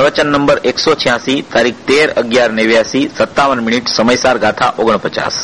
પ્રવચન નંબર 186 તારીખ 13/11/89 57 સમયસાર ગાથા 49.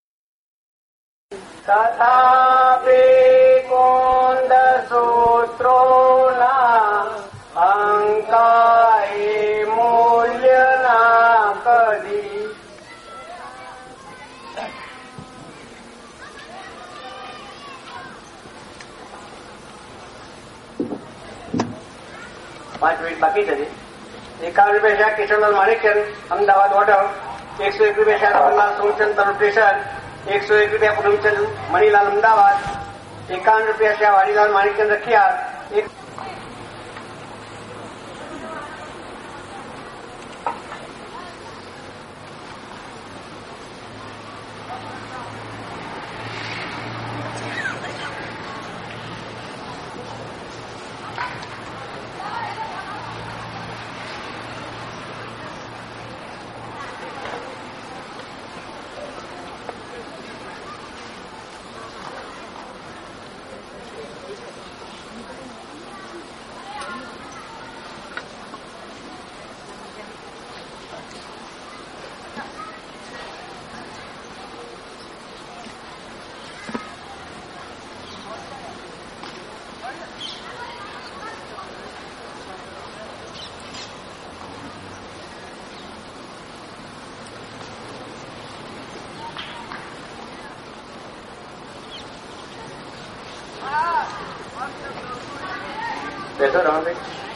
પાંચ મિનિટ બાકી છે. 51 રૂપિયા કિશોરલાલ માણેકચંદ અમદાવાદ ઓર્ડર. 101 રૂપિયા રમણલાલ સોમચંદ તરુણ સ્ટેશન. 101 રૂપિયા પૂનમચંદ મણીલાલ અમદાવાદ. 51 રૂપિયા વાણીલાલ માણેકચંદ રખિયાર. બેસો રમણભાઈ.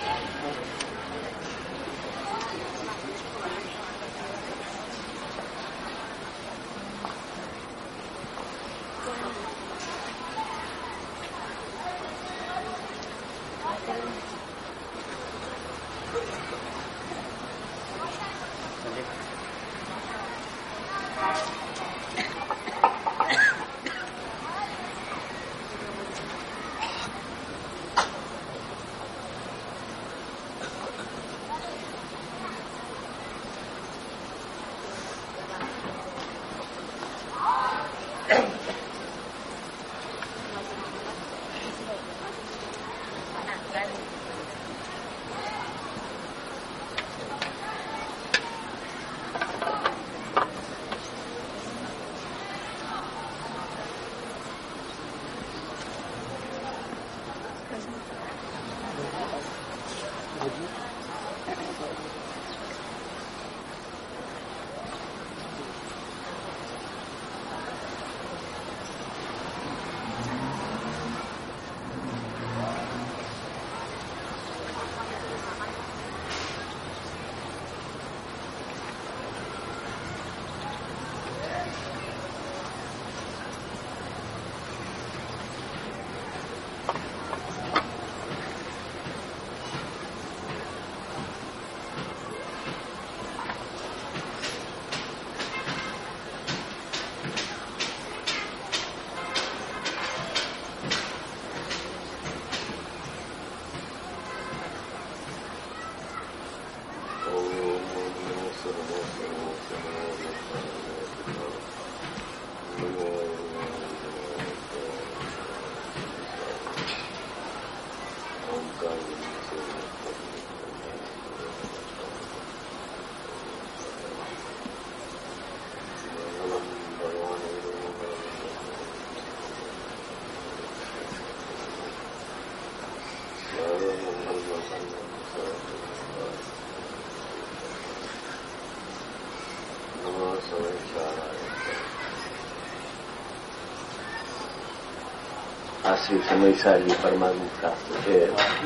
આ શ્રી સમયસારજી પરમાત્મા શાસ્ત્ર છે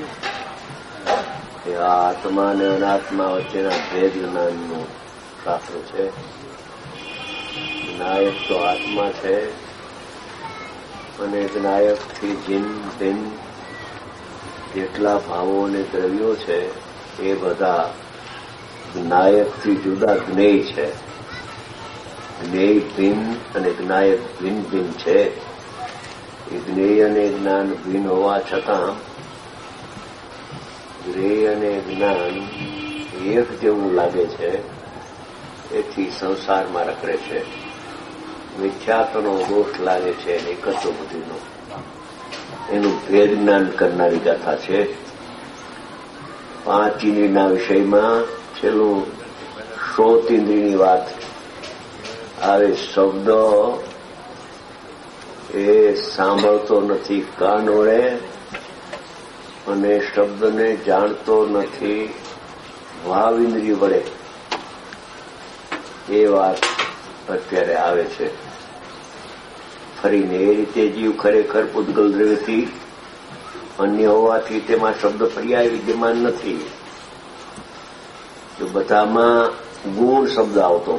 એ આ આત્મા અને અનાત્મા વચ્ચેના ભેદ જ્ઞાનનું શાસ્ત્ર છે. નાયક તો આત્મા છે અને નાયકથી જિન ભિન્ન જેટલા ભાવો અને દ્રવ્યો છે એ બધા નાયકથી જુદા જ્ઞેય છે. જ્ઞેય ભિન્ન અને જ્ઞાયક ભિન્ન ભિન્ન છે. એ જ્ઞેય અને જ્ઞાન ભિન્ન હોવા છતાં જ્ઞેય અને જ્ઞાન એક જેવું લાગે છે. એથી સંસારમાં રખડે છે. મિથ્યાત્વનો દોષ લાગે છે એકત્વ બુદ્ધિનો. એનું ભેદ જ્ઞાન કરનારી ગાથા છે. પાંચ ઇન્દ્રિયના વિષયમાં છેલ્લું શ્રોત ઇન્દ્રિયની વાત આવે. શબ્દ એ સાંભળતો નથી કાન વડે અને શબ્દને જાણતો નથી ભાવ ઇન્દ્રિય વડે. એ વાત અત્યારે આવે છે. ફરીને એ રીતે જીવ ખરેખર પૂતગલ દ્રવ્યથી અન્ય હોવાથી તેમાં શબ્દ પર્યાય વિદ્યમાન નથી. તો બધામાં ગુણ શબ્દ આવતો,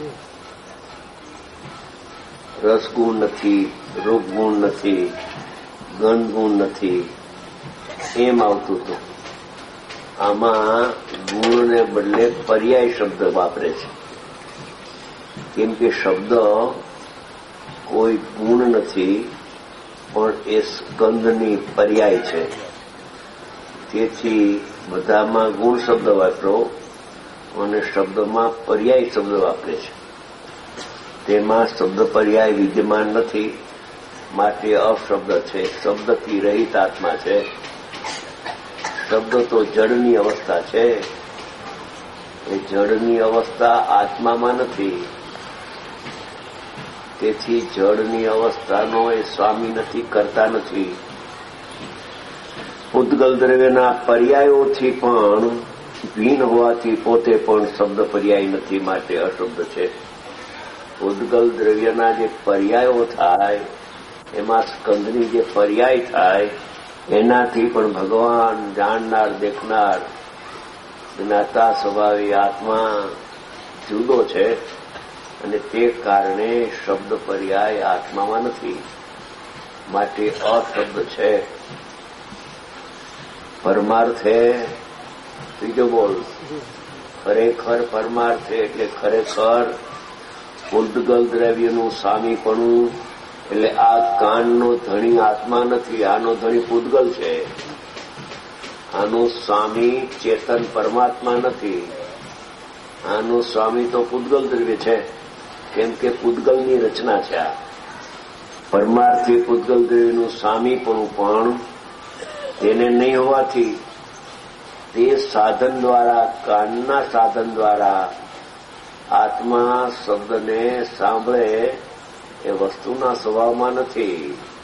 રસગુણ નથી, રૂપગુણ નથી, ગંધ ગુણ નથી, એમ આવતું હતું. આમાં ગુણને બદલે પર્યાય શબ્દ વાપરે છે. કેમ કે શબ્દ કોઈ ગુણ નથી, પણ એ સ્કંદની પર્યાય છે. તેથી બધામાં ગુણ શબ્દ વાપરો અને શબ્દમાં પર્યાય શબ્દ વાપરે છે. તેમાં શબ્દ પર્યાય વિદ્યમાન નથી, માટે અશબ્દ છે. શબ્દથી રહિત આત્મા છે. શબ્દ તો જડની અવસ્થા છે. એ જડની અવસ્થા આત્મામાં નથી. તેથી જડની અવસ્થાનો એ સ્વામી નથી, કરતા નથી. પૂતગલ દ્રવ્યના પર્યાયોથી પણ ભિન્ન હોવાથી પોતે પણ શબ્દ પર્યાય નથી, માટે અશબ્દ છે. પૂતગલ દ્રવ્યના જે પર્યાયો થાય એમાં સ્કંદની જે પર્યાય થાય એનાથી પણ ભગવાન જાણનાર, દેખનાર, જ્ઞાતા સ્વભાવી આત્મા જુદો છે. અને તે કારણે શબ્દ પર્યાય આત્મામાં નથી, માટે અશબ્દ છે. પરમાર્થે ત્રીજો બોલ. ખરેખર પરમાર્થે એટલે ખરેખર પૂતગલ દ્રવ્યનું સ્વામીપણું. એટલે આ કાનનો ધણી આત્મા નથી, આનો ધણી પૂતગલ છે. આનો સ્વામી ચેતન પરમાત્મા નથી. આનો સ્વામી તો પૂતગલ દ્રવ્ય છે. કેમ કે પૂતગલની રચના છે. આ પરમાર્થી પૂતગલ દ્રવ્યનું સ્વામીપણું પણ તેને નહીં હોવાથી તે સાધન દ્વારા, કાનના સાધન દ્વારા આત્મા શબ્દને સાંભળે એ વસ્તુના સ્વભાવમાં નથી.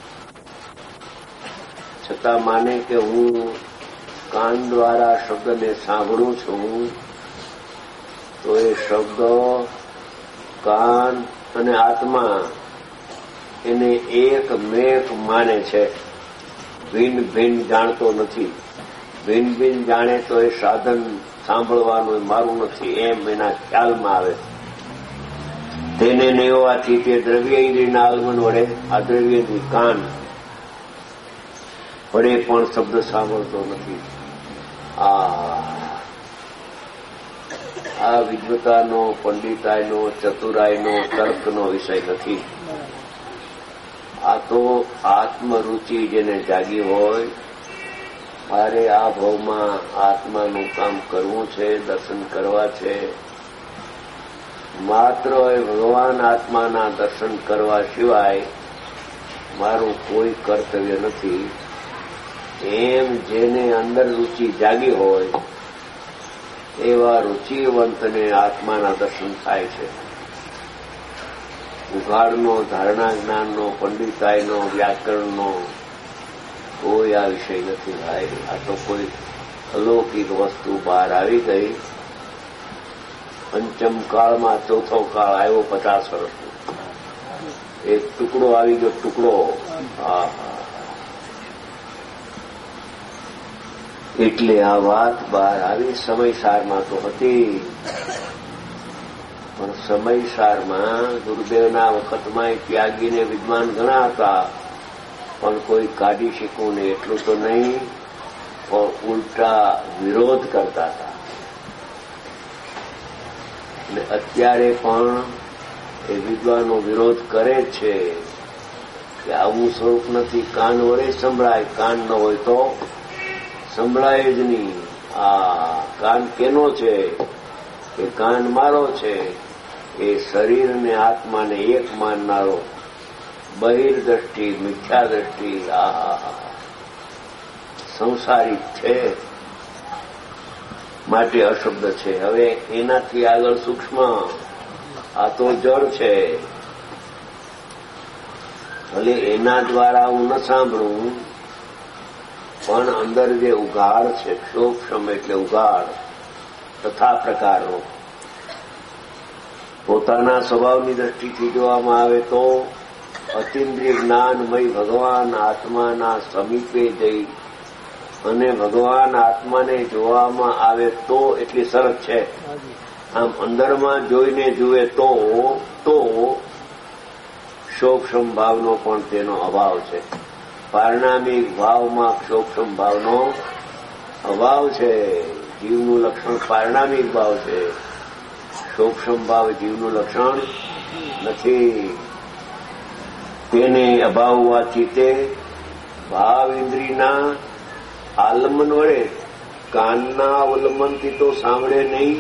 છતાં માને કે હું કાન દ્વારા શબ્દને સાંભળું છું, તો એ શબ્દ, કાન અને આત્મા એને એક મેક માને છે. ભિન્ન ભિન્ન જાણતો નથી. ભિન્ન ભિન્ન જાણે તો એ સાધન સાંભળવાનું મારું નથી એમ એના ખ્યાલમાં આવે. તેને નહીં હોવાથી તે દ્રવ્ય ઇન્દ્રિયના આગમન વડે આ દ્રવ્યની કાન વડે પણ શબ્દ સાંભળતો નથી. આ વિદ્વતાનો, પંડિતાઈનો, ચતુરાઈનો, તર્કનો વિષય નથી. આ તો આત્મરુચિ જેને જાગી હોય, મારે આ ભાવમાં આત્માનું કામ કરવું છે, દર્શન કરવા છે, માત્ર ભગવાન આત્માના દર્શન કરવા સિવાય મારું કોઈ કર્તવ્ય નથી, એમ જેને અંદર રૂચિ જાગી હોય એવા રૂચિવંતને આત્માના દર્શન થાય છે. ઉઘાડનો, ધારણા જ્ઞાનનો, પંડિતાઈનો, વ્યાકરણનો કોઈ આ વિષય નથી ભાઈ. આ તો કોઈ અલૌકિક વસ્તુ બહાર આવી ગઈ. પંચમ કાળમાં ચોથો કાળ આવ્યો, 50 વર્ષનો એક ટુકડો આવી ગયો. ટુકડો એટલે આ વાત બહાર આવી. સમયસારમાં તો હતી, પણ સમયસારમાં ગુરુદેવના વખતમાં ત્યાગીને વિદ્વાન ઘણા હતા, પણ કોઈ કાઢી શકવું નહીં એટલું તો નહીં, પણ ઉલટા વિરોધ કરતા હતા. અને અત્યારે પણ એ વિદ્વાનો વિરોધ કરે છે કે આવું સ્વરૂપ નથી. કાન વડે સંભળાય, કાન ન હોય તો સંભળાય જ નહીં. આ કાન કેનો છે? એ કાન મારો છે. એ શરીર ને આત્માને એક માનનારો બહિર્દ્રષ્ટિ, મિથ્યા દ્રષ્ટિ સંસારિક છે. માટે અશબ્દ છે. હવે એનાથી આગળ સૂક્ષ્મ, આ તો જળ છે, ભલે એના દ્વારા હું ન સાંભળું, પણ અંદર જે ઉઘાડ છે, સૂક્ષ્મ એટલે ઉઘાડ, તથા પ્રકારનો પોતાના સ્વભાવની દ્રષ્ટિથી જોવામાં આવે તો અતિન્દ્રિય જ્ઞાનમય ભગવાન આત્માના સમીપે જઈ અને ભગવાન આત્માને જોવામાં આવે તો એટલી શરત છે. આમ અંદરમાં જોઈને જુએ તો સૂક્ષ્મ ભાવનો પણ તેનો અભાવ છે. પારણામિક ભાવમાં સૂક્ષ્મ ભાવનો અભાવ છે. જીવનું લક્ષણ પારણામિક ભાવ છે, સૂક્ષ્મ ભાવ જીવનું લક્ષણ નથી. તેને અભાવ હોવાથી તે ભાવ ઇન્દ્રિયના આલમન વડે, કાનના અવલંબનથી તો સાંભળે નહીં,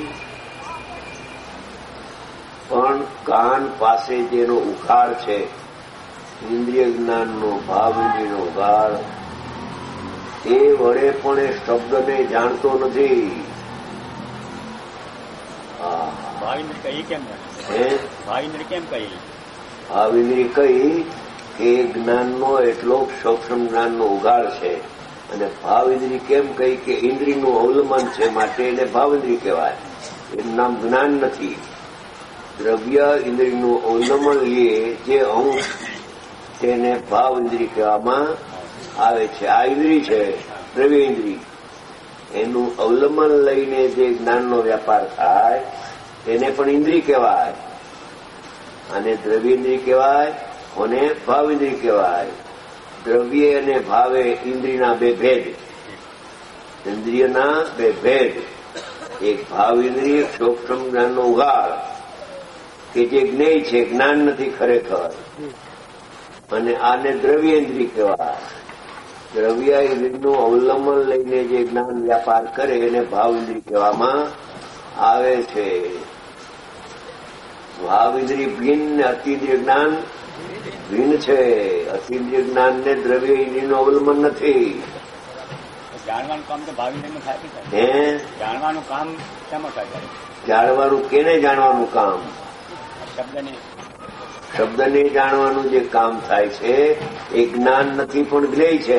પણ કાન પાસે જેનો ઉઘાડ છે, ઇન્દ્રિય જ્ઞાનનો, ભાવ ઇન્દ્રિયનો ઉઘાડ, એ વડે પણ એ શબ્દને જાણતો નથી. ભાવિન્દ્રિય કઈ કે જ્ઞાનનો એટલો સૂક્ષ્મ જ્ઞાનનો ઉઘાડ છે, અને ભાવિન્દ્રિય કેમ કહી કે ઇન્દ્રિયનું અવલંબન છે, માટે એને ભાવિન્દ્રિય કહેવાય. એનું નામ જ્ઞાન નથી. દ્રવ્ય ઇન્દ્રિયનું અવલંબન લે જે અંશ, તેને ભાવ ઇન્દ્રિય કહેવામાં આવે છે. આ ઇન્દ્રિય છે દ્રવ્ય ઇન્દ્રિય, એનું અવલંબન લઈને જે જ્ઞાનનો વ્યાપાર થાય તેને પણ ઇન્દ્રિય કહેવાય. અને દ્રવ્ય ઇન્દ્રિય કહેવાય અને ભાવ ઇન્દ્રિય કહેવાય. દ્રવ્ય અને ભાવે ઇન્દ્રિયના બે ભેદ, ઇન્દ્રિયના બે ભેદ. એક ભાવ ઇન્દ્રિય સૂક્ષ્મ જ્ઞાનનો ઉઘાડ કે જે જ્ઞેય છે, જ્ઞાન નથી ખરેખર, અને આને દ્રવ્ય ઇન્દ્રિય કહેવાય. દ્રવ્ય ઇન્દ્રિયનું અવલંબન લઈને જે જ્ઞાન વ્યાપાર કરે એને ભાવ ઇન્દ્રિય કહેવામાં આવે છે. ભાવ ઇન્દ્રિય ભિન્ન, અતિન્દ્રિય જ્ઞાન ભિન્ન છે. અતિન્દ્રિય જ્ઞાનને દ્રવ્ય ઇન્દ્રિયનું અવલંબન નથી. જાણવાનું કામ તો ભાવ ઇન્દ્રિયમાં થાય છે. જાણવાનું કામ શેમાં થાય? જાણવાનું કેને જાણવાનું કામ? શબ્દને જાણવાનું જે કામ થાય છે એ જ્ઞાન નથી પણ જ્ઞેય છે.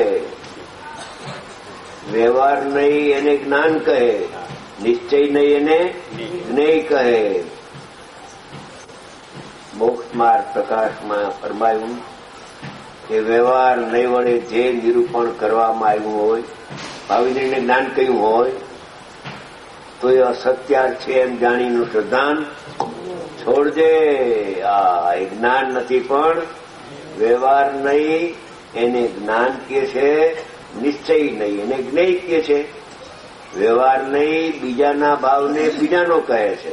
વ્યવહાર નહીં એને જ્ઞાન કહે, નિશ્ચય નહીં એને જ્ઞેય કહે. મોક્ષ માર્ગ પ્રકાશમાં ફરમાયું કે વ્યવહાર નહીં વડે જે નિરૂપણ કરવામાં આવ્યું હોય, ભાવિને જ્ઞાન કહ્યું હોય, તો એ અસત્યાર છે એમ જાણીનું શ્રદ્ધાન છોડજે. આ જ્ઞાન નથી પણ વ્યવહાર નહીં એને જ્ઞાન કે છે, નિશ્ચય નહીં એને જ્ઞેય કે છે. વ્યવહાર નહીં બીજાના ભાવને બીજાનો કહે છે,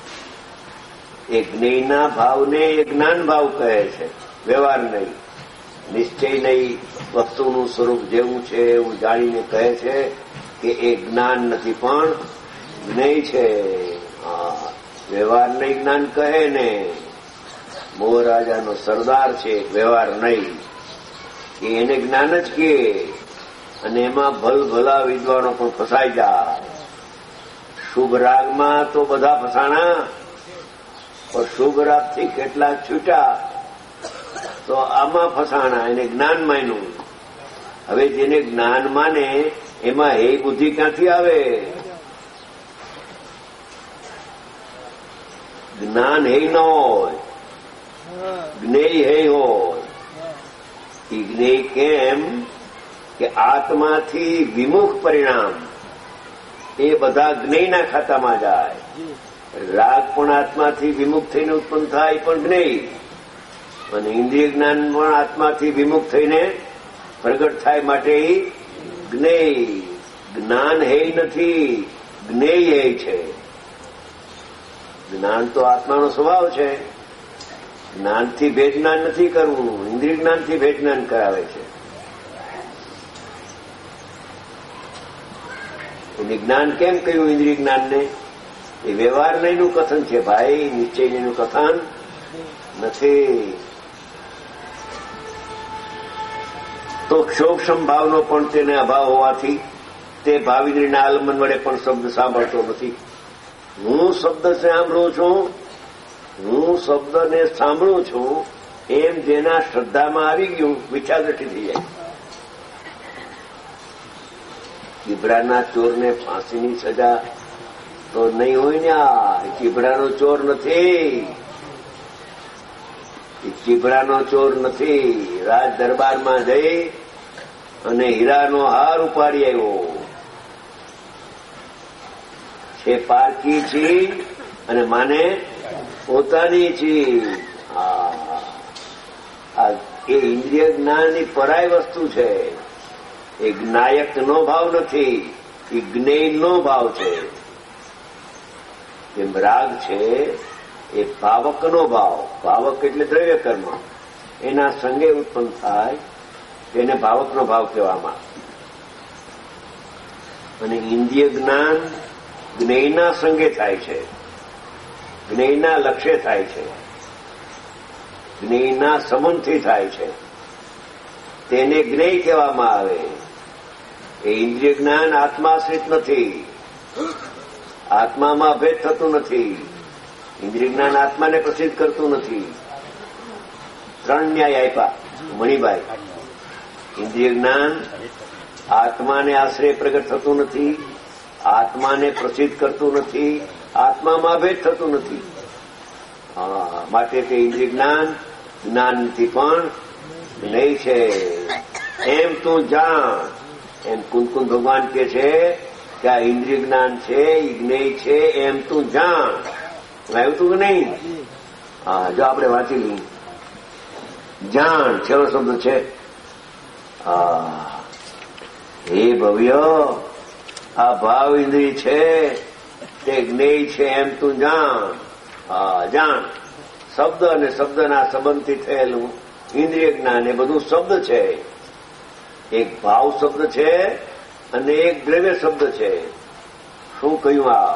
એ જ્ઞેયના ભાવને એ જ્ઞાન ભાવ કહે છે. વ્યવહાર નહીં, નિશ્ચય નહીં, વસ્તુનું સ્વરૂપ જેવું છે એવું જાણીને કહે છે કે એ જ્ઞાન નથી પણ જ્ઞેય છે. વ્યવહાર નહીં જ્ઞાન કહે ને. મોહરાજાનો સરદાર છે વ્યવહાર નહીં, એને જ્ઞાન જ કહે, અને એમાં ભલભલા વિદ્વાનો પણ ફસાઈ જાય. શુભ રાગમાં તો બધા ફસાણા, પણ શુભ રાગથી કેટલાક છૂટા તો આમાં ફસાણા, એને જ્ઞાન માન્યું. હવે જેને જ્ઞાન માને એમાં હે બુદ્ધિ ક્યાંથી આવે? જ્ઞાન હે ન હોય, જ્ઞેય હે હોય. એ જ્ઞેય કેમ કે આત્માથી વિમુખ પરિણામ એ બધા જ્ઞેયના ખાતામાં જાય. રાગ પણ આત્માથી વિમુખ થઈને ઉત્પન્ન થાય પણ જ્ઞેય, અને ઇન્દ્રિય જ્ઞાન પણ આત્માથી વિમુખ થઈને પ્રગટ થાય માટે જ્ઞેય. જ્ઞાન હે નથી, જ્ઞેય હે છે. જ્ઞાન તો આત્માનો સ્વભાવ છે. જ્ઞાનથી ભેદ જ્ઞાન નથી કરવું, ઇન્દ્રિય જ્ઞાનથી ભેદ જ્ઞાન કરાવે છે. એને જ્ઞાન કેમ કહ્યું ઇન્દ્રિય જ્ઞાનને? એ વ્યવહાર નહીંનું કથન છે ભાઈ, નિશ્ચય નહીંનું કથન નથી. તો ક્ષોભ સંભાવનો પણ તેને અભાવ હોવાથી તે ભાવિન્દ્રિયના આલંબન વડે પણ શબ્દ સાંભળતો નથી. હું શબ્દ સાંભળું છું, હું શબ્દને સાંભળું છું એમ જેના શ્રદ્ધામાં આવી ગયું મિથ્યા દ્રષ્ટિ થઈ જાય. ચીભડાના ચોરને ફાંસીની સજા તો નહીં હોય ને. આ ચીભડાનો ચોર નથી, ચીભડાનો ચોર નથી. રાજ દરબારમાં જઈ અને હીરાનો હાર ઉપાડી આવ્યો છે. પારકી છી અને માને પોતાની છી. એ ઇન્દ્રિય જ્ઞાનની પરાય વસ્તુ છે. એ જ્ઞાયકનો ભાવ નથી, એ જ્ઞેયનો ભાવ છે. જેમ રાગ છે એ ભાવકનો ભાવ, ભાવક એટલે દ્રવ્ય કર્મ, એના સંગે ઉત્પન્ન થાય તેને ભાવકનો ભાવ કહેવામાં. અને ઇન્દ્રિય જ્ઞાન જ્ઞેયના સંગે થાય છે, જ્ઞેયના લક્ષ્ય થાય છે, જ્ઞેયના સંબંધથી થાય છે, તેને જ્ઞેય કહેવામાં આવે. એ ઇન્દ્રિય જ્ઞાન આત્માશ્રિત નથી, આત્મામાં ભેદ થતું નથી. ઇન્દ્રિય જ્ઞાન આત્માને પ્રસિદ્ધ કરતું નથી. 3 ન્યાય આપ્યા મણિભાઈ. ઇન્દ્રિય જ્ઞાન આત્માને આશ્રય પ્રગટ થતું નથી, આત્માને પ્રસિદ્ધ કરતું નથી, આત્મામાં ભેદ થતું નથી. માટે તે ઇન્દ્રિય જ્ઞાન જ્ઞાનથી પણ નહીં છે. એમ તું જાણ, એમ કુંદકુંદ ભગવાન કે છે કે આ ઇન્દ્રિય જ્ઞાન છે, જ્ઞેય છે, એમ તું જાણ. આવ્યું તું કે નહીં? જો આપણે વાંચી લઈએ. જાણ છેલ્લો શબ્દ છે. હે ભવ્ય, આ ભાવ ઇન્દ્રિય છે તે જ્ઞેય છે એમ તું જાણ. જાણ. શબ્દ અને શબ્દના સંબંધથી થયેલું ઇન્દ્રિય જ્ઞાન એ બધું શબ્દ છે. એક ભાવ શબ્દ છે અને એક દ્રવ્ય શબ્દ છે. શું કહ્યું? આ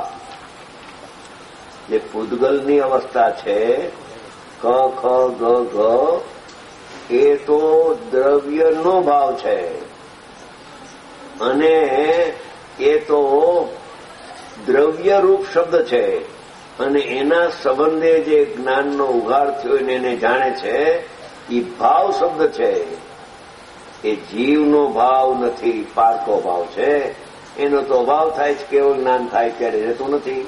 જે પૂદગલની અવસ્થા છે ક ખ ગ ઘ, એ તો દ્રવ્યનો ભાવ છે અને એ તો દ્રવ્યરૂપ શબ્દ છે. અને એના સંબંધે જે જ્ઞાનનો ઉઘાડ થયો એને જાણે છે એ ભાવ શબ્દ છે. એ જીવનો ભાવ નથી, પારકો ભાવ છે. એનો તો અભાવ થાય છે, કેવું જ્ઞાન થાય ત્યારે રહેતું નથી.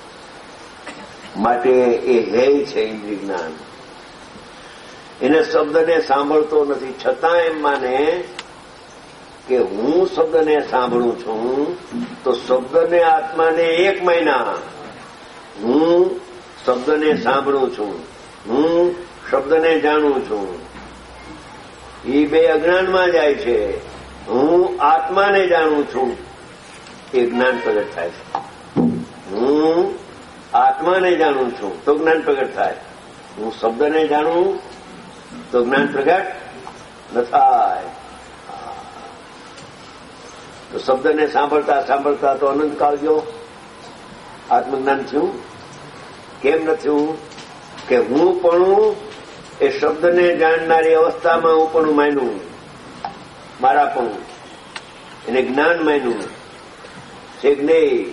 માટે એ હેય છે ઇન્દ્રિય જ્ઞાન. એને શબ્દને સાંભળતો નથી, છતાં એમ માને કે હું શબ્દને સાંભળું છું તો શબ્દને આત્માને એક મહિના. હું શબ્દને સાંભળું છું, હું શબ્દને જાણું છું. એ બે અજ્ઞાનમાં જાય છે. હું આત્માને જાણું છું એ જ્ઞાન પ્રગટ થાય છે. હું આત્માને જાણું છું તો જ્ઞાન પ્રગટ થાય. હું શબ્દને જાણું તો જ્ઞાન પ્રગટ ન થાય. તો શબ્દને સાંભળતા સાંભળતા તો અનંતકાળ જો આત્મજ્ઞાન થયું. કેમ ન થયું? કે હું પણ એ શબ્દને જાણનારી અવસ્થામાં હું પણ માન્યું, મારા પણ એને જ્ઞાન માન્યું છે કે નહીં?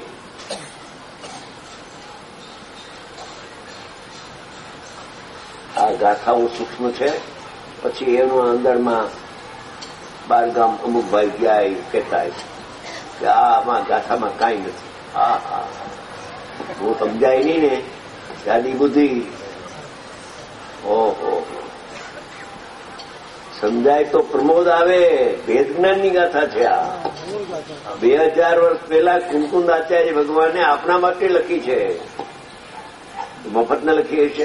આ ગાથાઓ સૂક્ષ્મ છે. પછી એનો અંદરમાં બારગામ અમુક ભાઈ ગયા કહેતા કે આમાં ગાથામાં કાંઈ નથી. હા, હું સમજાય નહીં ને સાદી બુદ્ધિ. ઓહો, સમજાય તો પ્રમોદ આવે. ભેદ જ્ઞાનની ગાથા છે આ. 2000 વર્ષ પહેલા કુંકુંદ આચાર્ય ભગવાને આપણા માટે લખી છે. મફતને લખી હશે.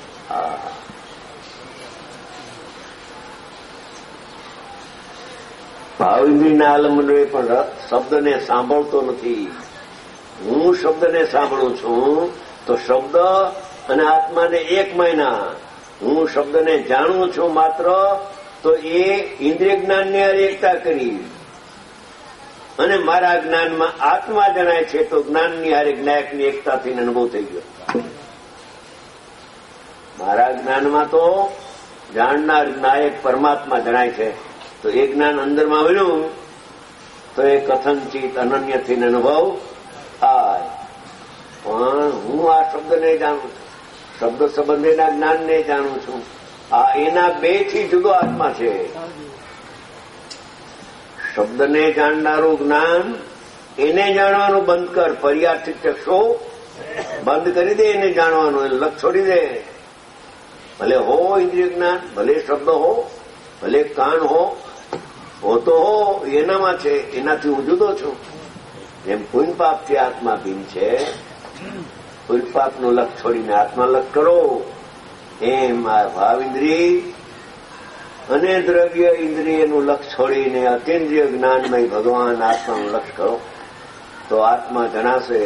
ભાવ ઇન્દ્રિયના આલંબનોએ પણ શબ્દને સાંભળતો નથી. હું શબ્દને સાંભળું છું તો શબ્દ અને આત્માને એક મહિના. હું શબ્દને જાણું છું માત્ર તો એ ઇન્દ્રિય જ્ઞાનની હારે એકતા કરી અને મારા જ્ઞાનમાં આત્મા જણાય છે તો જ્ઞાનની હારે જ્ઞાયકની એકતાથી અનુભવ થઈ ગયો. મારા જ્ઞાનમાં તો જાણનાર જ્ઞાયક પરમાત્મા જણાય છે. તો એ જ્ઞાન અંદરમાં આવ્યું તો એ કથનચિત અનન્યથી અનુભવ થાય. પણ હું આ શબ્દને જાણું છું, શબ્દ સંબંધીના જ્ઞાનને જાણું છું. આ એના બે થી જુદો આત્મા છે. શબ્દને જાણનારું જ્ઞાન એને જાણવાનું બંધ કર. પર્યાર્થિક ચક્ષુ બંધ કરી દે, એને જાણવાનું, એને લક્ષ છોડી દે. ભલે હો ઇન્દ્રિય જ્ઞાન, ભલે શબ્દ હો, ભલે કાન હો તો હો, એનામાં છે. એનાથી હું જુદો છું. એમ પુણ્ય પાપથી આત્મા ભીમ છે. પુણ્ય પાપનું લક્ષ છોડીને આત્મા લક્ષ કરો. એમ આ ભાવ ઇન્દ્રિય અને દ્રવ્ય ઇન્દ્રિયનું લક્ષ છોડીને અતિન્દ્રિય જ્ઞાનમય ભગવાન આત્માનું લક્ષ કરો તો આત્મા જણાશે.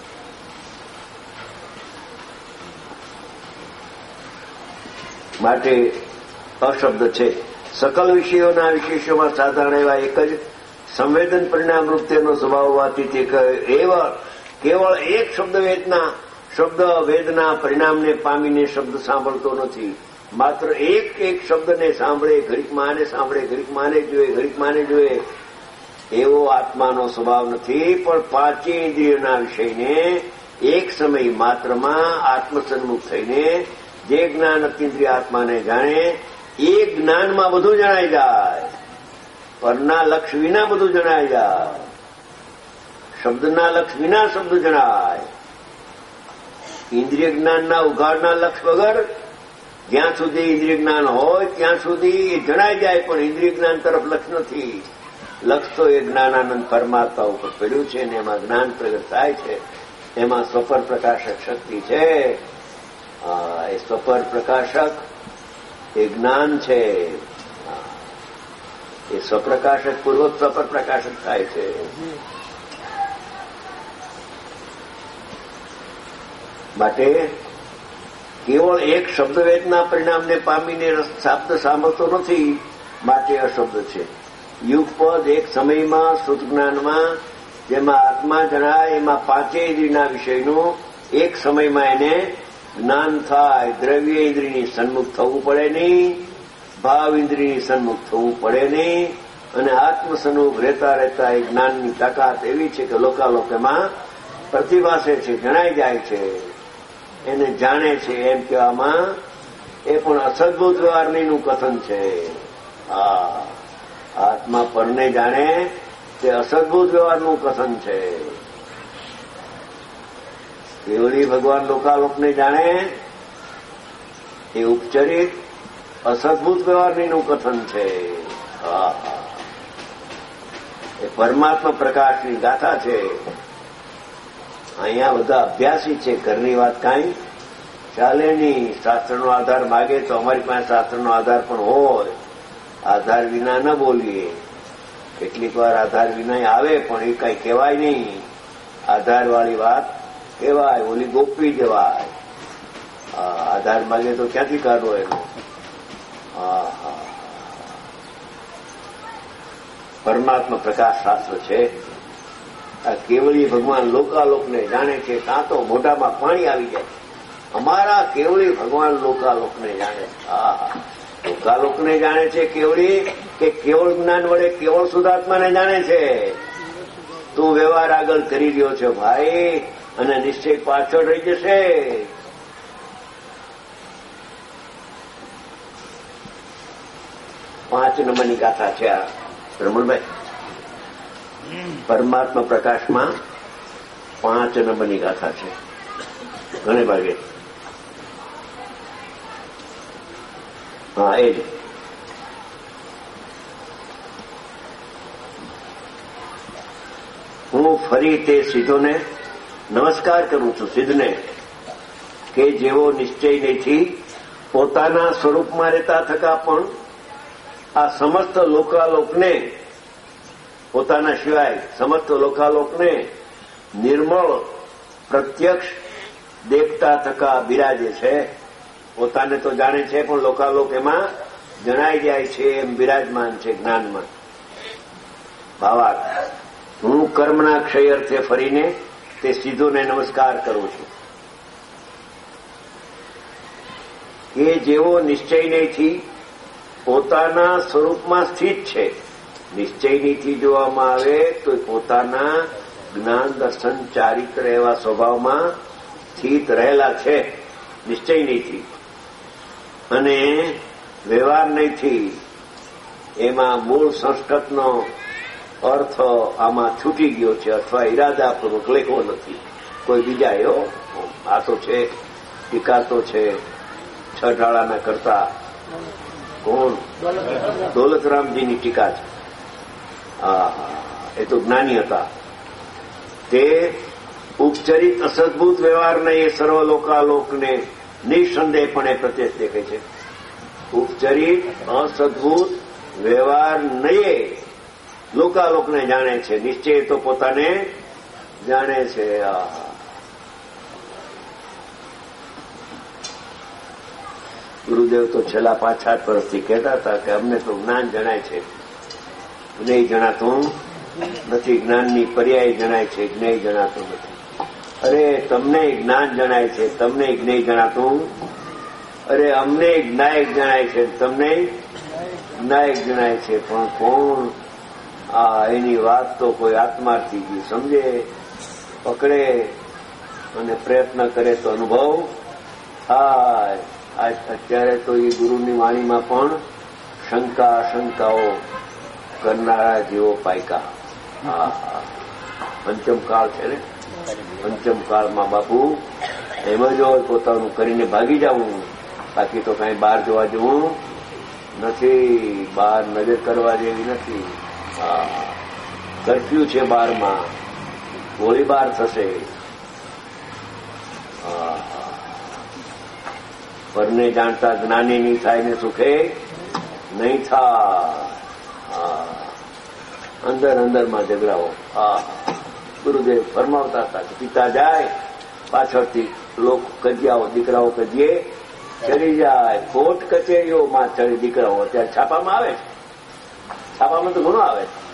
માટે અશબ્દ છે. સકલ વિષયોના વિશેષોમાં સાધારણ એવા એક જ સંવેદન પરિણામ રૂપ તેનો સ્વભાવ હોવાથી તે કેવળ એક શબ્દ વેદના પરિણામને પામીને શબ્દ સાંભળતો નથી. માત્ર એક શબ્દને સાંભળે, ઘડીક માને સાંભળે, ઘડીક માને જોઈએ, ઘડીક માને જોઈએ એવો આત્માનો સ્વભાવ નથી. પણ પાંચેય ઇન્દ્રિયોના વિષયને એક સમય માત્રમાં આત્મસન્મુખ થઈને જે જ્ઞાન અતિન્દ્રિય આત્માને જાણે એ જ્ઞાનમાં બધું જણાઈ જાય. પરના લક્ષ વિના બધું જણાઈ જાય. શબ્દના લક્ષ વિના શબ્દ જણાય. ઇન્દ્રિય જ્ઞાનના ઉઘાડના લક્ષ વગર જ્યાં સુધી ઇન્દ્રિય જ્ઞાન હોય ત્યાં સુધી એ જણાઈ જાય. પણ ઇન્દ્રિય જ્ઞાન તરફ લક્ષ નથી. લક્ષ તો એ જ્ઞાનાનંદ પરમાત્મા ઉપર પડ્યું છે ને એમાં જ્ઞાન પ્રગટ થાય છે. એમાં સ્વપર પ્રકાશક શક્તિ છે. એ સ્વપર પ્રકાશક એ જ્ઞાન છે. એ સ્વપ્રકાશક પૂર્વક સ્વપર પ્રકાશક થાય છે. માટે કેવળ એક શબ્દવેદના પરિણામને પામીને શબ્દ સાંભળતો નથી. માટે અશબ્દ છે. યુગપદ એક સમયમાં શુદ્ધ જ્ઞાનમાં જેમાં આત્મા જણાય એમાં પાંચેય ઇન્દ્રિયના વિષયનું એક સમયમાં એને જ્ઞાન થાય. દ્રવ્ય ઇન્દ્રિયની સન્મુખ થવું પડે નહીં, ભાવ ઇન્દ્રિયની સન્મુખ થવું પડે નહીં. અને આત્મસન્મુખ રહેતા રહેતા એ જ્ઞાનની તાકાત એવી છે કે લોકાલોકમાં પ્રતિભાસે છે, જણાઈ જાય છે, એને જાણે છે. એમ કહેવામાં એ પણ અસદભૂત વ્યવહારનીનું કથન છે. આત્મા પરને જાણે તે અસદભૂત વ્યવહારનું કથન છે. કેવળી ભગવાન લોકાલોકને જાણે એ ઉપચરિત અસદભૂત વ્યવહારનીનું કથન છે. એ પરમાત્મા પ્રકાશની ગાથા છે. અહીંયા બધા અભ્યાસી છે. ઘરની વાત કાંઈ ચાલે નહીં. શાસ્ત્રનો આધાર માગે તો અમારી પાસે શાસ્ત્રનો આધાર પણ હોય. આધાર વિના ન બોલીએ. કેટલીક વાર આધાર વિના આવે પણ એ કઈ કહેવાય નહીં. આધારવાળી વાત કહેવાય, ઓલી ગોપવી જવાય. આધાર માગે તો ક્યાંથી કાઢવો એનો? પરમાત્મા પ્રકાશ શાસ્ત્ર છે. આ કેવળી ભગવાન લોકાલોકને જાણે છે. કાં તો મોઢામાં પાણી આવી જાય. અમારા કેવળી ભગવાન લોકાલોકને જાણે. લોકાલોકને જાણે છે કેવળી કે કેવળ જ્ઞાન વડે કેવળ શુદ્ધાત્માને જાણે છે. તું વ્યવહાર આગળ કરી રહ્યો છો ભાઈ, અને નિશ્ચય પાછળ રહી જશે. પાંચ નંબરની ગાથા છે આ રમણભાઈ. પરમાત્મા પ્રકાશમાં 5 નંબરની ગાથા છે. ઘણે ભાગે એ જ હું ફરી તે સિદ્ધોને નમસ્કાર કરું છું. સિદ્ધને કે જેવો નિશ્ચય નથી પોતાના સ્વરૂપમાં રહેતા થકા પણ આ સમસ્ત લોકાલોકને, પોતાના સિવાય સમસ્ત લોકાલોકને નિર્મળ પ્રત્યક્ષ દેખતા થકા બિરાજે છે. પોતાને તો જાણે છે પણ લોકાલોક એમાં જણાઈ જાય છે. એમ બિરાજમાન છે જ્ઞાનમાં. ભાવાર્થ હું કર્મના ક્ષય અર્થે ફરીને તે સિદ્ધોને નમસ્કાર કરું છું કે જેવો નિશ્ચય નથી પોતાના સ્વરૂપમાં સ્થિત છે. નિશ્ચયનીથી જોવામાં આવે તો પોતાના જ્ઞાન દર્શન ચારિત્ર એવા સ્વભાવમાં સ્થિત રહેલા છે નિશ્ચયનીથી, અને વ્યવહાર નહીંથી એમાં મૂળ સંસ્કૃતનો અર્થ આમાં છૂટી ગયો છે અથવા ઇરાદાપૂર્વક લેખો નથી. કોઈ બીજા એવો આ તો છે ટીકા તો છે છઠાળાના કરતા કોણ દોલતરામજીની ટીકા છે. એ તો જ્ઞાની હતા. તે ઉપચરિત અસદભૂત વ્યવહારને એ સર્વલોકાલોકને નિઃસંદેહપણે પ્રત્યક્ષ દેખે છે. ઉપચરિત અસદભૂત વ્યવહાર નહીં લોકાલોકને જાણે છે, નિશ્ચય તો પોતાને જાણે છે. ગુરુદેવ તો છેલ્લા 5-7 વર્ષથી કહેતા હતા કે અમને તો જ્ઞાન જણાય છે, જ્ઞેય જણાતું નથી. જ્ઞાનની પર્યાય જણાય છે, જ્ઞેય જણાતું નથી. અરે તમને જ્ઞાન જણાય છે, તમને જ્ઞેય જણાતું. અરે અમને જ્ઞાયક જણાય છે, તમને જ્ઞાયક જણાય છે. પણ કોણ એની વાત તો કોઈ આત્માર્થી સમજે, પકડે અને પ્રયત્ન કરે તો અનુભવ થાય. અત્યારે તો એ ગુરુની વાણીમાં પણ શંકાઓ કરનારા જેવો પાયકા. પંચમકાળ છે ને, પંચમકાળમાં બાપુ એમ જ હોય પોતાનું કરીને ભાગી જવું, બાકી તો કાંઈ બહાર જોવા જવું નથી, બહાર નજર કરવા જેવી નથી. કર્ફ્યુ છે બહારમાં, ગોળીબાર થશે. પરને જાણતા જ્ઞાની નહીં થાય ને સુખે નહીં થાય. અંદરમાં ઝઘડાઓ. ગુરુદેવ ફરમાવતા હતા કે પિતા જાય પાછળથી લોકો કજિયાઓ દીકરાઓ કજીએ ચડી જાય. કોર્ટ કચેરીઓમાં ચડી દીકરાઓ અત્યારે છાપામાં આવે છે, છાપામાં તો ઘણું આવે છે.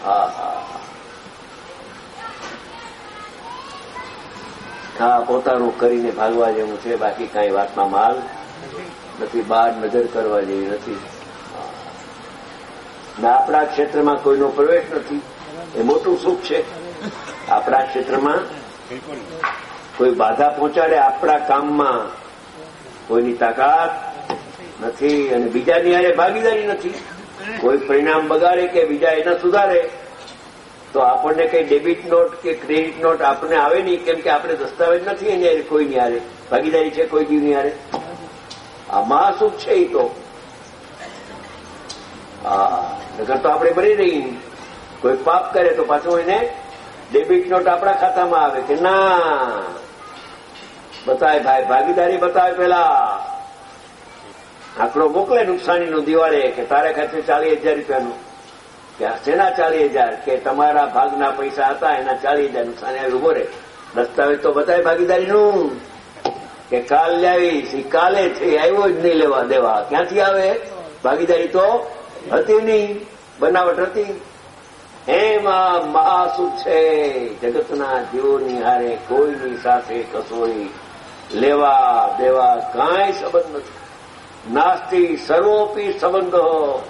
પોતાનું કરીને ભાગવા જેવું છે, બાકી કાંઈ વાતમાં માલ નથી, બહાર નજર કરવા જેવી નથી. આપણા ક્ષેત્રમાં કોઈનો પ્રવેશ નથી, એ મોટું સુખ છે. આપણા ક્ષેત્રમાં કોઈ બાધા પહોંચાડે આપણા કામમાં કોઈની તાકાત નથી, અને બીજાની હારે ભાગીદારી નથી. કોઈ પરિણામ બગાડે કે બીજા એને સુધારે તો આપણને કઈ ડેબિટ નોટ કે ક્રેડિટ નોટ આપણને આવે નહીં, કેમ કે આપણે દસ્તાવેજ નથી એની હારે, કોઈની હારે ભાગીદારી છે કોઈ જીવની હારે. આ મહાસુખ છે. એ તો નગર તો આપણે ભરી રહી. કોઈ પાપ કરે તો પાછું એને ડેબિટ નોટ આપણા ખાતામાં આવે કે ના બતાવે ભાઈ, ભાગીદારી બતાવે. પેલા આંકડો મોકલે નુકસાનીનું દિવાળે કે તારે ખાતે 40,000 રૂપિયાનું, કે શેના 40,000 કે તમારા ભાગના પૈસા હતા એના 40,000 નુકસાન આવે. ઉભો રહે, દસ્તાવેજ તો બતાવે ભાગીદારીનું કે કાલ લાવીશ, કાલે થી આવ્યો જ નહીં લેવા દેવા. ક્યાંથી આવે? ભાગીદારી તો હતી નહીં, બનાવટ હતી. એમાં મહાસુખ છે. જગતના જીવોની હારે કોઈની સાથે કસોઈ લેવા દેવા કાંઈ સંબંધ નથી. નાસ્તિ સર્વોપી સંબંધો.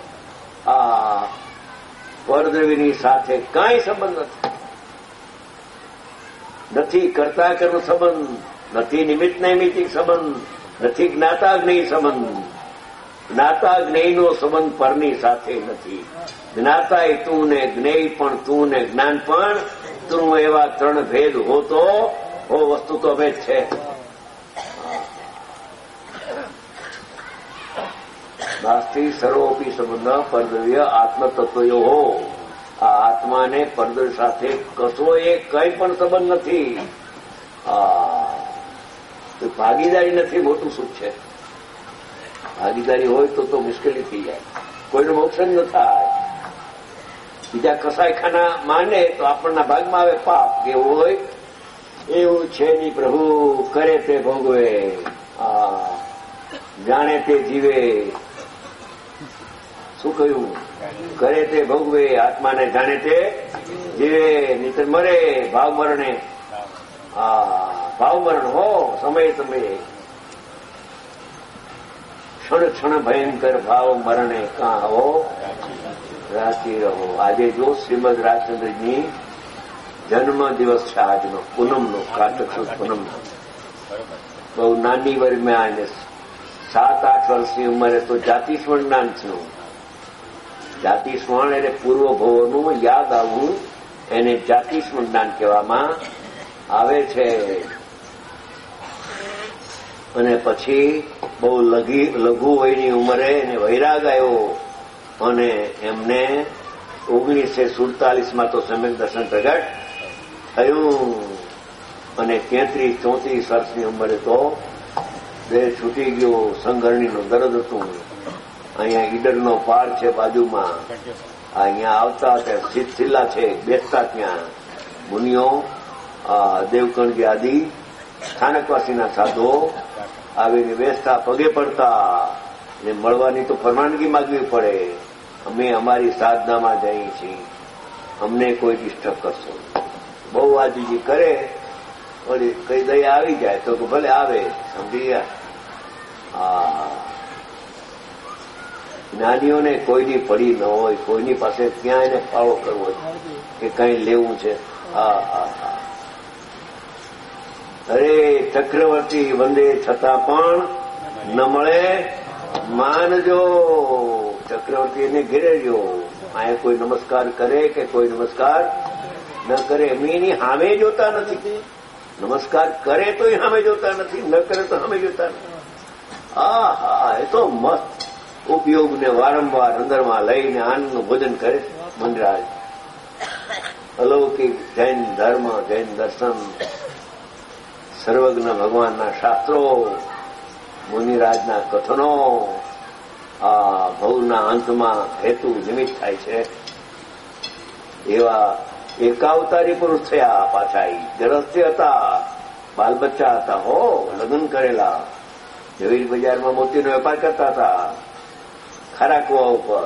પરદ્રવીની સાથે કાંઈ સંબંધ નથી. કરતા કરનો સંબંધ નથી, નિમિત્ત નૈમિતિક સંબંધ નથી, જ્ઞાતા જ્ઞેય સંબંધ. જ્ઞાતા જ્ઞેયનો સંબંધ પરની સાથે નથી. જ્ઞાતા એ તું ને, જ્ઞેય પણ તું ને, જ્ઞાન પણ તું. એવા 3 ભેદ હોતો વસ્તુ તો ભેદ છે. નાસ્તિ સર્વોપી સંબંધ પરદ્રવ્ય આત્મતત્વયો હો. આ આત્માને પરદ્રવ્ય સાથે કશો એ કંઈ પણ સંબંધ નથી. ભાગીદારી નથી, મોટું સુખ છે. ભાગીદારી હોય તો મુશ્કેલી થઈ જાય, કોઈનું મોક્ષ જ ન થાય. બીજા કસાઈખાના માને તો આપણના ભાગમાં આવે પાપ. કેવું હોય એવું છે નહીં. પ્રભુ કરે તે ભોગવે, જાણે તે જીવે. શું કહ્યું? કરે તે ભોગવે, આત્માને જાણે તે જીવે, નહીંતર મરે. ભાવ મરણે ભાવ મરણ હો સમયે સમયે. ક્ષણ ક્ષણ ભયંકર ભાવ મરણે કાં હો. રાચી રહો. આજે જો શ્રીમદ રાજચંદ્રજીની જન્મ દિવસ છે આજનો, પૂનમનો, કારતક સુદ પૂનમનો. બહુ નાની વરમાં એને 7-8 વર્ષની ઉંમરે તો જાતિસ્મરણ જ્ઞાન થયું. જાતિસ્મરણ એટલે પૂર્વભવોનું યાદ આવવું, એને જાતિસ્મરણ જ્ઞાન કહેવામાં આવે છે. અને પછી બહુ લઘુ વયની ઉંમરે એને વૈરાગ આવ્યો અને એમને 1947માં તો સમ્યક દર્શન પ્રગટ થયું. અને 33-34 વર્ષની ઉંમરે તો દેહ છૂટી ગયો. સંઘરણીનું દર્દ હતું. અહીંયા ઈડરનો પાર છે બાજુમાં, અહીંયા આવતા ત્યાં શિલા છે, બેસતા ત્યાં મુનિઓ, દેવકણજી આદિ સ્થાનકવાસીના સાધુઓ આવીને બેસતા, પગે પડતા. ને મળવાની તો પરવાનગી માગવી પડે. અમે અમારી સાધનામાં જઈએ છીએ, અમને કોઈ ડિસ્ટર્બ કરશો. બહુ આજીજી કરે, વળી કઈ દયા આવી જાય તો ભલે આવે, સમજી ગયા. જ્ઞાનીઓને કોઈની પડી ન હોય, કોઈની પાસે ક્યાં એને ફાળો કરવો કે કઈ લેવું છે. અરે ચક્રવર્તી વંદે છતાં પણ ન મળે માનજો. ચક્રવર્તી એને ઘેરે રહ્યો. અહીંયા કોઈ નમસ્કાર કરે કે કોઈ નમસ્કાર ન કરે, એમ એની સામે જોતા નથી. નમસ્કાર કરે તો સામે જોતા નથી, ન કરે તો સામે જોતા નથી. એ તો મસ્ત ઉપયોગને વારંવાર અંદરમાં લઈને આનંદનું ભોજન કરે મંદરાજ. અલૌકિક જૈન ધર્મ, જૈન દર્શન, સર્વજ્ઞ ભગવાનના શાસ્ત્રો, મુનિરાજના કથનો આ ભવના અંતમાં હેતુ નિમિત્ત થાય છે. એવા એકાવતારી પુરુષ થયા. પાછા ગૃહસ્થી હતા, બાલ બચ્ચા હતા, હો લગ્ન કરેલા, જવીર બજારમાં મોતીનો વેપાર કરતા હતા, ખારા કુવા ઉપર.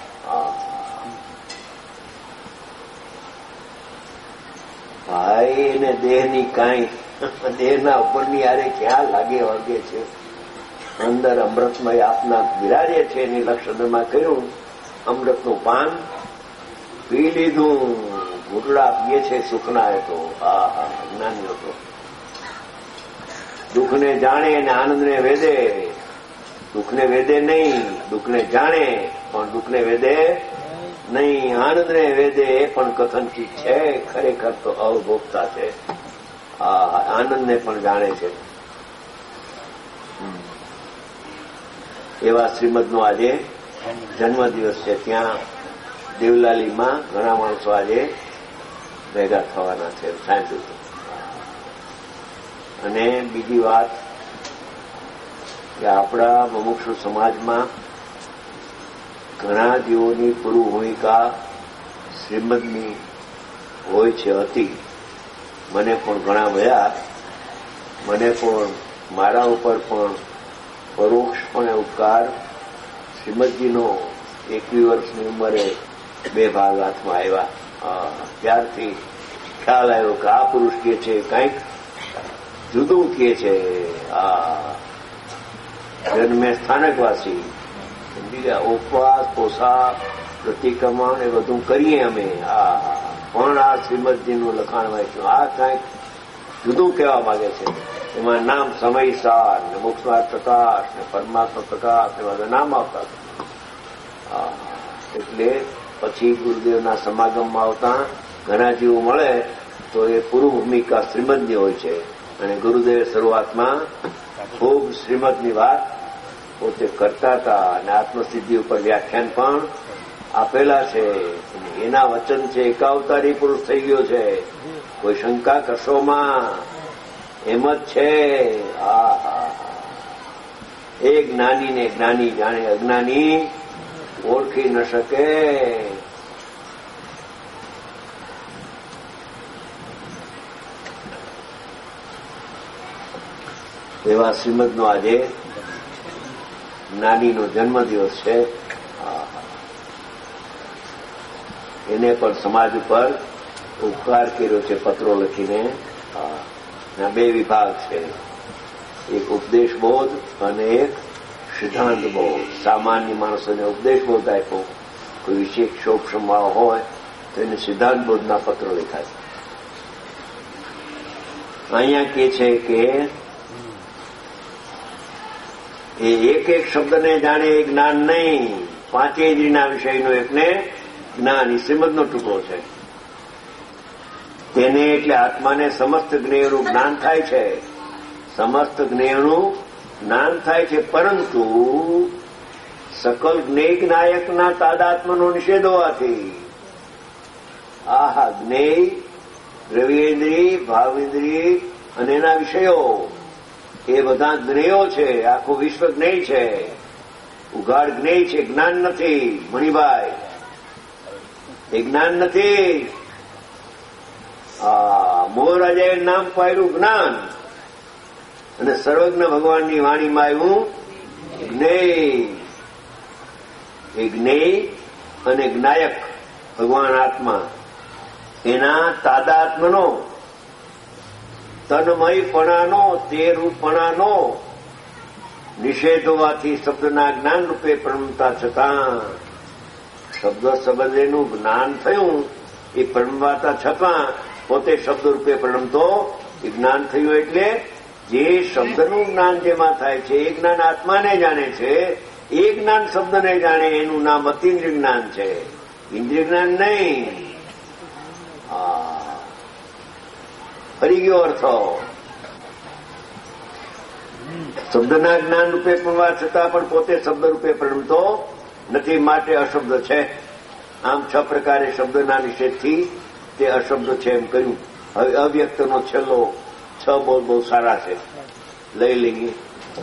ભાઈ એને દેહની કાંઈ, દેહના ઉપરની આરે ક્યાં લાગે વળગે છે. અંદર અમૃતમય આપના બિરાજે છે. એની લક્ષણમાં કહ્યું, અમૃતનું પાન પી લીધું, ઘૂંટડા પીએ છે સુખના. એ તો જ્ઞાનીઓ તો દુઃખને જાણે અને આનંદને વેદે. દુઃખને વેદે નહીં, દુઃખને જાણે પણ દુઃખને વેદે નહીં. આનંદને વેદે એ પણ કથનથી છે, ખરેખર તો અવભોગતા છે. આનંદને પણ જાણે છે. એવા શ્રીમદનો આજે જન્મદિવસ છે. ત્યાં દેવલાલીમાં ઘણા માણસો આજે ભેગા થવાના છે સાંજે. અને બીજી વાત કે આપણા મુમુક્ષુ સમાજમાં ઘણા જીવોની પૂર્વ ભૂમિકા શ્રીમદની હોય છે, હતી. મને પણ ઘણા મળ્યા. મને પણ મારા ઉપર પણ પરોક્ષપણે ઉપકાર શ્રીમદજીનો 21 વર્ષની ઉંમરે 2 ભાગ હાથમાં આવ્યા. ત્યારથી ખ્યાલ આવ્યો કે આ પુરુષ કે છે કંઈક જુદું કે છે. જન્મે સ્થાનકવાસી, બીજા ઉપવાસ, પોશાક, પ્રતિક્રમણ એ બધું કરીએ અમે. પણ આ શ્રીમદજીનું લખાણ વાંચ્યું, આ કંઈક જુદું કહેવા માંગે છે. એમાં નામ સમયસાર ને મોક્ષમાર્ગ પ્રકાશ ને પરમાત્મા પ્રકાશ એ બધા નામ આવતા. એટલે પછી ગુરુદેવના સમાગમમાં આવતા ઘણા જીવો મળે તો એ પૂર્વ ભૂમિકા શ્રીમદની હોય છે. અને ગુરુદેવે શરૂઆતમાં ખૂબ શ્રીમદની વાત પોતે કરતા હતા અને આત્મસિદ્ધિ ઉપર વ્યાખ્યાન પણ આપેલા છે. એના વચન છે એકાવતારી પુરુષ થઈ ગયો છે, કોઈ શંકા કરશોમાં. એમ જ છે. એ જ્ઞાનીને જ્ઞાની જાણે, અજ્ઞાની ઓળખી ન શકે. એવા શ્રીમદનો આજે જ્ઞાનીનો જન્મદિવસ છે. એને પણ સમાજ ઉપર ઉપકાર કર્યો છે પત્રો લખીને. 2 વિભાગ છે, એક ઉપદેશ બોધ અને એક સિદ્ધાંત બોધ. સામાન્ય માણસોને ઉપદેશ બોધ આપ્યો કોઈ વિશેષ શોભમાં હોય તો એને સિદ્ધાંત બોધના પત્ર લખાય. અહીંયા કે છે કે એ એક એક શબ્દને જાણે એ જ્ઞાન નહીં, પાંચેય ઇન્દ્રિયના વિષયનો એકને જ્ઞાન. એ શ્રીમદનો ટુકડો છે. તેને એટલે આત્માને સમસ્ત જ્ઞેયનું જ્ઞાન થાય છે. સમસ્ત જ્ઞેયનું જ્ઞાન થાય છે, પરંતુ સકલ જ્ઞેય જ્ઞાયકના તાદાત્મનો નિષેધ હોવાથી આહા જ્ઞેય, દ્રવ્યેન્દ્રિય, ભાવેન્દ્રિય અને એના વિષયો એ બધા જ્ઞેયો છે. આખું વિશ્વ જ્ઞેય છે, ઉઘાડ જ્ઞેય છે, જ્ઞાન નથી. મણિભાઈ, એ જ્ઞાન નથી. મોહરાજાએ નામ પાડ્યું જ્ઞાન, અને સર્વજ્ઞ ભગવાનની વાણીમાં આવ્યું જ્ઞેય. એ જ્ઞેય અને જ્ઞાયક ભગવાન આત્મા એના તાદાત્મનો, તન્મયપણાનો, તે રૂપપણાનો નિષેધ હોવાથી શબ્દના જ્ઞાન રૂપે પ્રણમતા છતાં શબ્દ સંબંધેનું જ્ઞાન થયું. એ પ્રણમાતા છતાં પોતે શબ્દ રૂપે પ્રણમતો એ જ્ઞાન થયું. એટલે જે શબ્દનું જ્ઞાન જેમાં થાય છે એ જ્ઞાન આત્માને જાણે છે, એ જ્ઞાન શબ્દને જાણે, એનું નામ અતિન્દ્રિય જ્ઞાન છે, ઇન્દ્રિય જ્ઞાન નહીં. ફરી ગયો અર્થ. શબ્દના જ્ઞાન રૂપે પ્રણવા છતાં પણ પોતે શબ્દ રૂપે પ્રણમતો નથી, માટે અશબ્દ છે. આમ 6 પ્રકારે શબ્દના નિષેધથી તે અશબ્દ છે એમ કહ્યું. હવે અવ્યક્તનો છેલ્લો 6 બોલ બહુ સારા છે, લઈ લઈએ.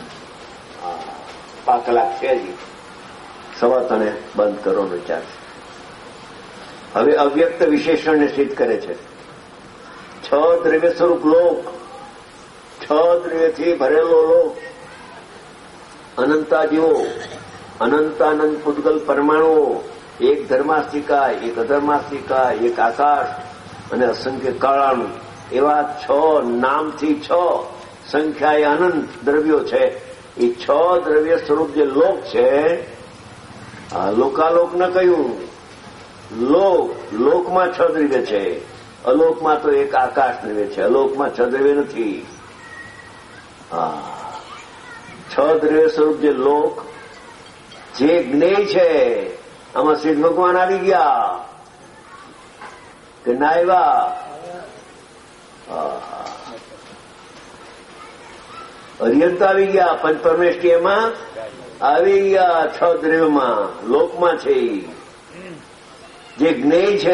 5 કલાક છે હજી, 3:15 બંધ કરવાનો વિચાર છે. હવે અવ્યક્ત વિશેષણને સિદ્ધ કરે છે. 6 દ્રવ્ય સ્વરૂપ લોક, 6 દ્રવ્યથી ભરેલો લોક, અનંતા જીવો, અનંતાનંદ પૂતગલ પરમાણુઓ, એક ધર્માસ્તિકા, એક અધર્માસ્તિકા, એક આકાશ અને અસંખ્ય કાળાનું, એવા 6 નામથી 6 સંખ્યાએ અનંત દ્રવ્યો છે. એ 6 દ્રવ્ય સ્વરૂપ જે લોક છે, લોકાલોક ન કહ્યું, લોકમાં 6 દ્રવ્ય છે. અલોકમાં તો એક આકાશ દ્રવ્ય છે, અલોકમાં 6 દ્રવ્ય નથી. 6 દ્રવ્ય સ્વરૂપ જે લોક, જે જ્ઞેય છે, આમાં સિદ્ધ ભગવાન આવી ગયા કે ના આવ્યા? અરિયંત આવી ગયા, પંચપરમેષ્ઠી એમાં આવી ગયા. 6 દ્રવ્યમાં લોકમાં છે, જે જ્ઞેય છે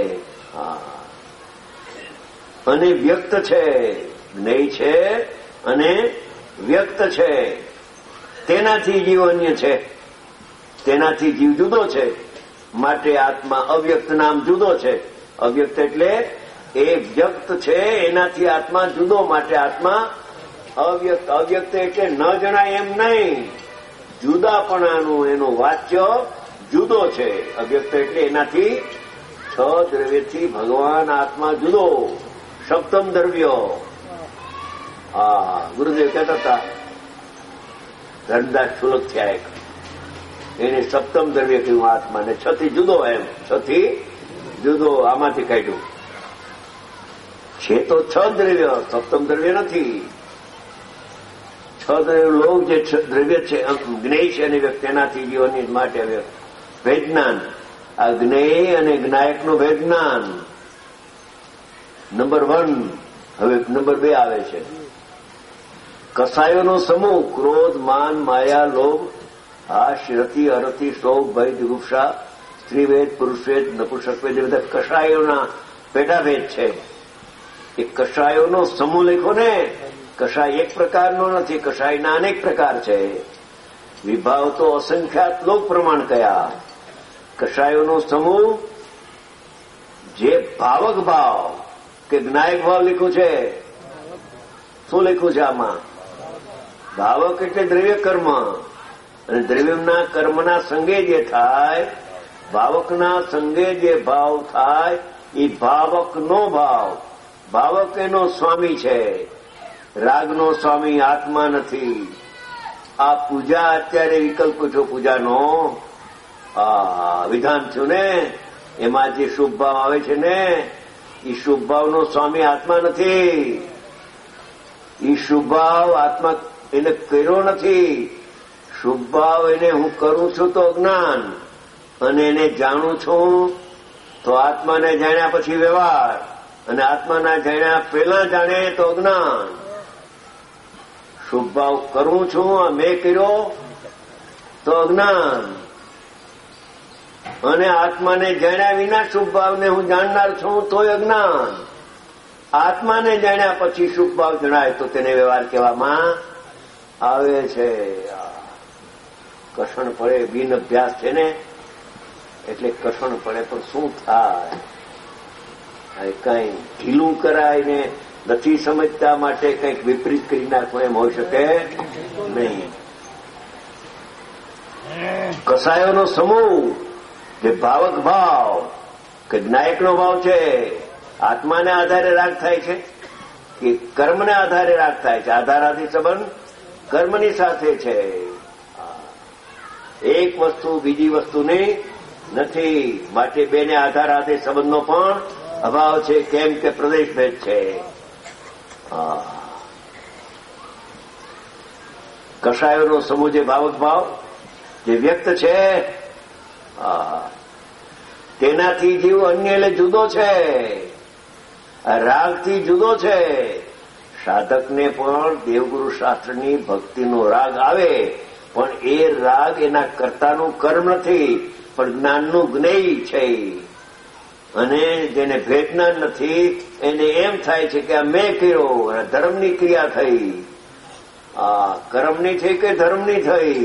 અને વ્યક્ત છે. જ્ઞેય છે અને વ્યક્ત છે. તેનાથી જીવ અન્ય છે, તેનાથી જીવ જુદો છે. માટે આત્મા અવ્યક્ત નામ જુદો છે. અવ્યક્ત એટલે એ વ્યક્ત છે, એનાથી આત્મા જુદો, માટે આત્મા અવ્યક્ત. અવ્યક્ત એટલે ન જણાય એમ નહીં, જુદાપણાનું એનું વાચ્ય જુદો છે. અવ્યક્ત એટલે એનાથી 6 દ્રવ્યથી ભગવાન આત્મા જુદો. સપ્તમ દ્રવ્ય, ગુરુદેવ કહેતા હતા, ધનદાસ સુલભ થયા એક, એને સપ્તમ દ્રવ્ય કહ્યું આત્માને. 6 થી જુદો, એમ 6 થી જુદો. આમાંથી કાઢ્યું છે તો 6 દ્રવ્ય, સપ્તમ દ્રવ્ય નથી. 6 દ્રવ્ય લોક જે દ્રવ્ય છે, જ્ઞેય છે અને તેનાથી જીવનની માટે ભેદજ્ઞાન. આ જ્ઞેય અને જ્ઞાયકનું ભેદજ્ઞાન નંબર 1. હવે નંબર 2 આવે છે. કસાયોનો સમૂહ, ક્રોધ, માન, માયા, લોભ, હાશ, રતિ, અરતિ, શોભ, ભય, જુગુપ્સા, સ્ત્રીભેદ, પુરુષભેદ, નપુંસકભેદ, એ બધા કષાયોના પેટાભેદ છે. એ કષાયોનો સમૂહ લખો ને. કષાય એક પ્રકારનો નથી, કષાયના અનેક પ્રકાર છે. વિભાવ તો અસંખ્યાત લોક પ્રમાણ કયા. કષાયોનો સમૂહ, જે ભાવક ભાવ કે જ્ઞાયક ભાવ લખ્યું છે. શું લખ્યું છે આમાં? ભાવક એટલે દ્રવ્ય કર્મ, અને દ્રવ્યના કર્મના સંગે જે થાય, ભાવકના સંગે જે ભાવ થાય, એ ભાવકનો ભાવ. ભાવક એનો સ્વામી છે, રાગનો સ્વામી આત્મા નથી. આ પૂજા અત્યારે વિકલ્પ છો પૂજાનો, વિધાન થયું ને, એમાં જે શુભ ભાવ આવે છે ને એ શુભ ભાવનો સ્વામી આત્મા નથી. એ શુભ ભાવ આત્મા એને કર્યો નથી. શુભ ભાવ એને હું કરું છું તો અજ્ઞાન, અને એને જાણું છું તો આત્માને જાણ્યા પછી વ્યવહાર, અને આત્માના જાણ્યા પહેલા જાણે તો અજ્ઞાન. શુભ ભાવ કરું છું મેં કર્યો તો અજ્ઞાન, અને આત્માને જાણ્યા વિના શુભ ભાવને હું જાણનાર છું તોય અજ્ઞાન. આત્માને જાણ્યા પછી શુભ ભાવ જણાય તો તેને વ્યવહાર કહેવામાં આવે છે. કષણ પડે, બિન અભ્યાસ છે ને એટલે કષણ પડે. પણ શું થાય? કઈ ઢીલું કરાય ને નથી સમજતા માટે કંઈક વિપરીત કરી નાખવું એમ હોઈ શકે નહીં. કસાયોનો સમૂહ જે ભાવક ભાવ કે નાયકનો ભાવ છે, આત્માને આધારે રાગ થાય છે કે કર્મને આધારે રાગ થાય છે? આધારાથી સંબંધ કર્મની સાથે છે. એક વસ્તુ બીજી વસ્તુની નથી, માટે બેને આધારાથી સંબંધનો પણ અભાવ છે. કેમ કે પ્રદેશ ભેદ છે. કષાયોનો સમૂહ જે ભાવક ભાવ જે વ્યક્ત છે તેનાથી જીવ અન્ય એટલે જુદો છે, રાગથી જુદો છે. સાધકને પણ દેવગુરુ શાસ્ત્રની ભક્તિનો રાગ આવે, પણ એ રાગ એના કર્તાનું કર્મ નથી, પણ જ્ઞાનનું જ્ઞેય છે. અને જેને ભેદ જ્ઞાન નથી એને એમ થાય છે કે આ મેં કર્યો, ધર્મની ક્રિયા થઈ. કર્મની થઈ કે ધર્મની થઈ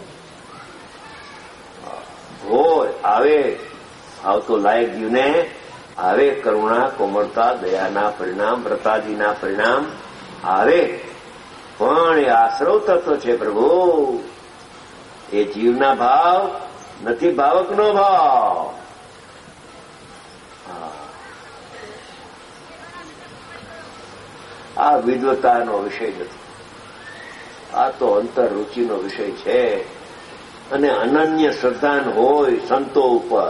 હોય. આવે આવતો લાયક જીવને આવે કરુણા, કોમળતા, દયાના પરિણામ, વ્રતાદિના પરિણામ આવે, પણ એ આશ્રવ તત્વ છે પ્રભુ. એ જીવના ભાવ નથી, ભાવકનો ભાવ. આ વિદ્વતાનો વિષય નથી, આ તો અંતર રૂચિનો વિષય છે. અને અનન્ય શ્રદ્ધાન હોય સંતો ઉપર.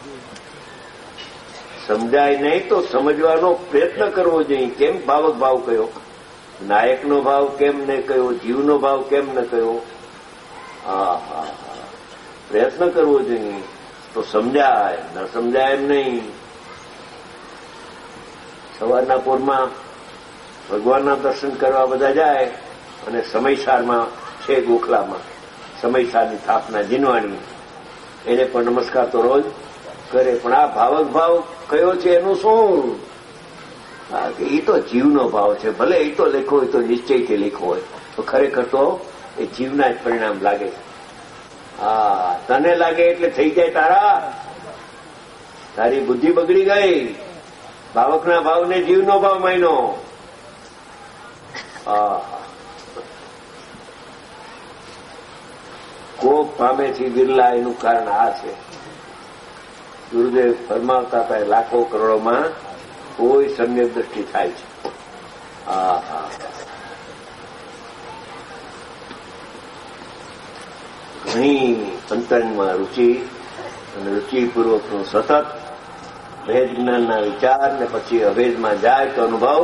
સમજાય નહીં તો સમજવાનો પ્રયત્ન કરવો જોઈએ. કેમ ભાવક ભાવ કયો, નાયકનો ભાવ કેમ ન કયો, જીવનો ભાવ કેમ ન કયો? પ્રયત્ન કરવો જોઈએ તો સમજાય, ન સમજાય એમ નહીં. સવારના પોરમાં ભગવાનના દર્શન કરવા બધા જાય, અને સમયસારમાં છે ગોખલામાં સમયસારની સ્થાપના જીનવાણી, એને પણ નમસ્કાર તો રોજ કરે. પણ આ ભાવક ભાવ કયો છે એનું શું? એ તો જીવનો ભાવ છે. ભલે એ તો લેખો હોય તો નિશ્ચયથી લેખો હોય, તો ખરેખર તો એ જીવના જ પરિણામ લાગે. તને લાગે એટલે થઈ જાય તારા? તારી બુદ્ધિ બગડી ગઈ. ભાવકના ભાવને જીવનો ભાવ માન્યો. કોપ પામે છે બિરલા, એનું કારણ આ છે. ગુરુદેવ ફરમાવતા હતા લાખો કરોડોમાં કોઈ સમ્યક દ્રષ્ટિ થાય છે. ઘણી અંતરમાં રુચિ, અને રુચિપૂર્વકનું સતત ભેદ જ્ઞાનના વિચાર, ને પછી અભેદમાં જાય તો અનુભવ.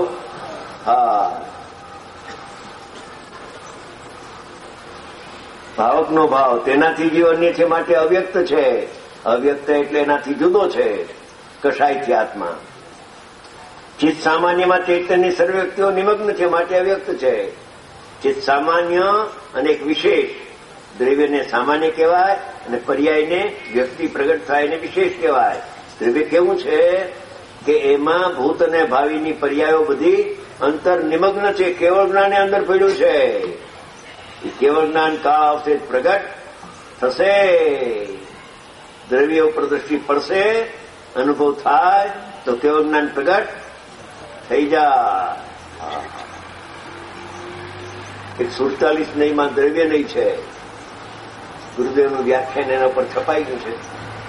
ભાવકનો ભાવ તેનાથી જીવ અન્ય છે, માટે અવ્યક્ત છે. અવ્યક્ત એટલે એનાથી જુદો છે. કશાયથી આત્મા ચિત્ત સામાન્યમાં ચૈતન્ય સર્વ વ્યક્તિઓ નિમગ્ન છે, માટે અવ્યક્ત છે. ચિત્ત સામાન્ય અને એક વિશેષ દ્રવ્યને સામાન્ય કહેવાય, અને પર્યાયને વ્યક્તિ પ્રગટ થાય એને વિશેષ કહેવાય. દ્રવ્ય કેવું છે કે એમાં ભૂત અને ભાવિની પર્યાયો બધી અંતર નિમગ્ન છે. કેવળ જ્ઞાને અંદર પડ્યું છે. એ કેવળ જ્ઞાન કાળ આવશે પ્રગટ થશે, દ્રવ્ય ઉપર દ્રષ્ટિ પડશે, અનુભવ થાય તો કેવળ જ્ઞાન પ્રગટ થઈ જાય. 147 નહીંમાં દ્રવ્ય નહીં છે. ગુરુદેવનું વ્યાખ્યાન એના પર છપાઈ ગયું છે.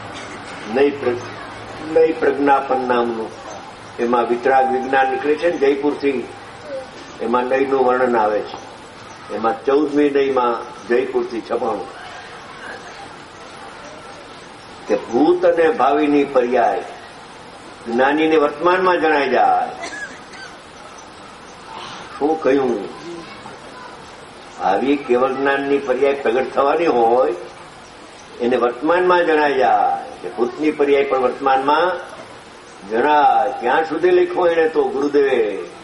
નહીં પ્રજ્ઞાપન નામનું. એમાં વિતરાગ વિજ્ઞાન નીકળે છે ને જયપુરથી, એમાં નહીંનું વર્ણન આવે છે. એમાં 14મી નહીંમાં જયપુરથી છપાણું. કે ભૂત અને ભાવિની પર્યાય જ્ઞાનીને વર્તમાનમાં જણાઈ જાય. શું કહ્યું? આવી કેવળ જ્ઞાનની પર્યાય પ્રગટ થવાની હોય એને વર્તમાનમાં જણાઈ જાય કે ભૂતની પર્યાય પણ વર્તમાનમાં જણાય. ત્યાં સુધી લખ્યું એને તો ગુરુદેવે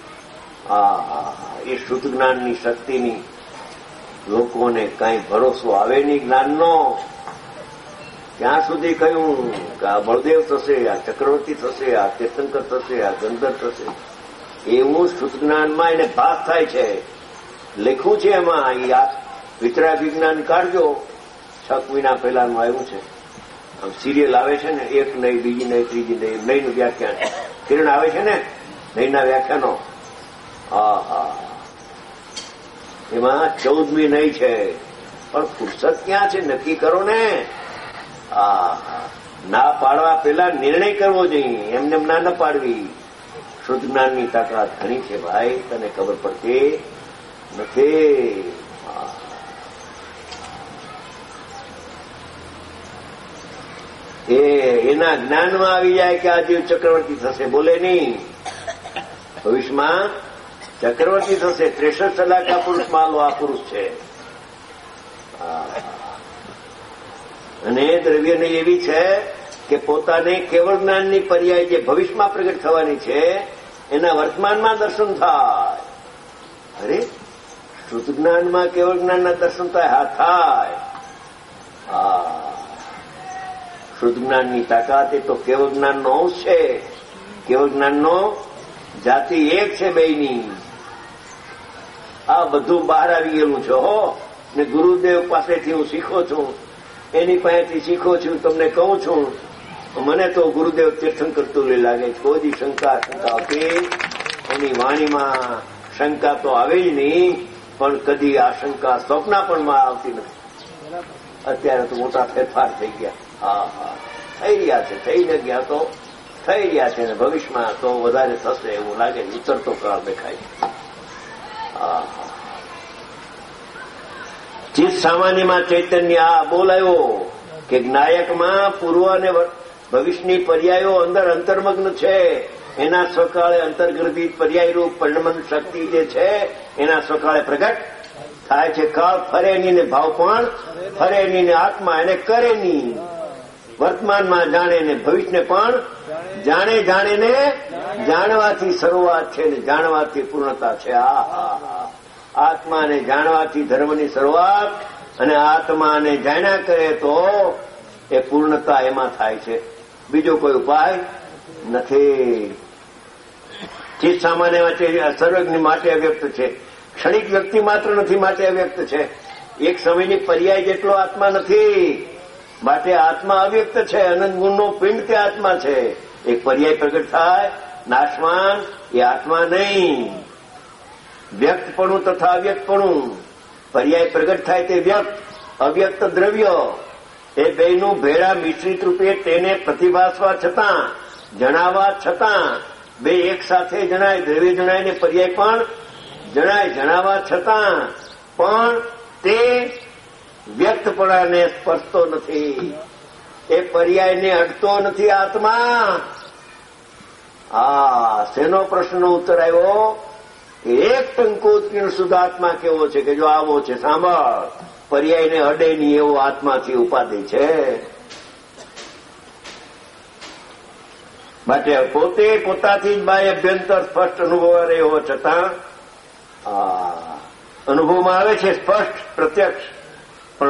એ શુદ્ધ જ્ઞાનની શક્તિની લોકોને કઈ ભરોસો આવે નહીં જ્ઞાનનો. ત્યાં સુધી કહ્યું કે આ બળદેવ થશે, આ ચક્રવર્તી થશે, આ તીર્થંકર થશે, આ ગંધર થશે. એવું શુદ્ધ જ્ઞાનમાં એને ભાસ થાય છે. લખ્યું છે એમાં. વિતરાગ વિજ્ઞાન કાઢજો, 6 મહિના પહેલાનું આવ્યું છે. આમ સિરિયલ આવે છે ને, એક નહીં, બીજી નહીં, ત્રીજી નહીં, નહીંનું વ્યાખ્યાન કિરણ આવે છે ને, નહીંના વ્યાખ્યાનો. એમાં 14મી નહીં છે. પણ ફુરસદ ક્યાં છે? નક્કી કરો ને. ના પાડવા પેલા નિર્ણય કરવો જોઈએ, એમને ના પાડવી. શુદ્ધ જ્ઞાનની તાકાત ઘણી છે ભાઈ, તને ખબર પડતી નથી. એના જ્ઞાનમાં આવી જાય કે આ જીવ ચક્રવર્તી થશે, બોલે નહીં. ભવિષ્યમાં ચક્રવર્તી થશે. 63 સલાકા પુરુષ માલો આ પુરુષ છે. અને દ્રવ્યને એવી છે કે પોતાને કેવળ જ્ઞાનની પર્યાય જે ભવિષ્યમાં પ્રગટ થવાની છે એના વર્તમાનમાં દર્શન થાય. અરે શુદ્ધ જ્ઞાનમાં કેવળ જ્ઞાનના દર્શન થાય? હા, થાય. શુદ્ધ જ્ઞાનની તાકાત એ તો કેવળ જ્ઞાનનો અંશ છે. કેવળ જ્ઞાનનો જાતિ એક છે બેયની. આ બધું બહાર આવી ગયેલું છે હો. ને ગુરુદેવ પાસેથી હું શીખો છું, એની પાસેથી શીખો છું, તમને કહું છું. મને તો ગુરુદેવ તીર્થંકર તુલ્ય લાગે છે. કોઈ શંકા આવતી એની વાણીમાં શંકા તો આવે જ નહીં, પણ કદી આ શંકા સ્વપ્ના પણ આવતી નથી. અત્યારે તો મોટા ફેરફાર થઈ ગયા. થઈ રહ્યા છે, થઈને ગયા તો થઈ રહ્યા છે, અને ભવિષ્યમાં તો વધારે થશે એવું લાગે. ઉતરતો કાળ દેખાય છે. ચિત્ત સામાન્યમાં ચૈતન્ય આ બોલાયો કે જ્ઞાયકમાં પૂર્વ અને ભવિષ્યની પર્યાયો અંદર અંતર્મગ્ન છે. એના સ્વકાળે અંતર્ગ્રહિત પર્યાયરૂપ પરિણમન શક્તિ જે છે એના સ્વકાળે પ્રગટ થાય છે. કાળ ફરે નહીં ને ભાવ પણ ફરે નહીં ને આત્મા એને કરે નહીં. વર્તમાનમાં જાણે ને ભવિષ્યને પણ જાણે. જાણે ને જાણવાથી શરૂઆત છે ને જાણવાથી પૂર્ણતા છે. આત્માને જાણવાથી ધર્મની શરૂઆત, અને આત્માને જાણ્યા કરે તો એ પૂર્ણતા એમાં થાય છે. બીજો કોઈ ઉપાય નથી. ચિત્ત સામાન્ય સર્વજ્ઞ માટે અવ્યક્ત છે. ક્ષણિક વ્યક્તિ માત્ર નથી માટે અવ્યક્ત છે. એક સમયની પર્યાય જેટલો આત્મા નથી, માટે આત્મા અવ્યક્ત છે. અનંત ગુણનો પિંડ તે આત્મા છે. એક પર્યાય પ્રગટ થાય નાશવાન એ આત્મા નહીં. વ્યક્તપણું તથા અવ્યક્તપણું. પર્યાય પ્રગટ થાય તે વ્યક્ત, અવ્યક્ત દ્રવ્ય. એ બેયનું ભેળા મિશ્રિત રૂપે તેને પ્રતિભાસવા છતાં, જણાવવા છતાં બે એક સાથે જણાય. દ્રવ્ય જણાય ને પર્યાય પણ જણાય. જણાવવા છતાં પણ તે વ્યક્તપણાને સ્પર્શતો નથી. એ પર્યાયને અડતો નથી આત્મા. શેનો પ્રશ્નનો ઉત્તર આવ્યો? એક ટંકોત્કીર્ણ શુદ્ધ આત્મા કેવો છે કે જો આવો છે, સાંભળ, પર્યાયને અડે નહીં એવો આત્માથી ઉપાધિ છે. માટે પોતે પોતાથી જ બાહ્ય અભ્યંતર સ્પષ્ટ અનુભવ રહ્યો છતાં અનુભવમાં આવે છે સ્પષ્ટ પ્રત્યક્ષ, પણ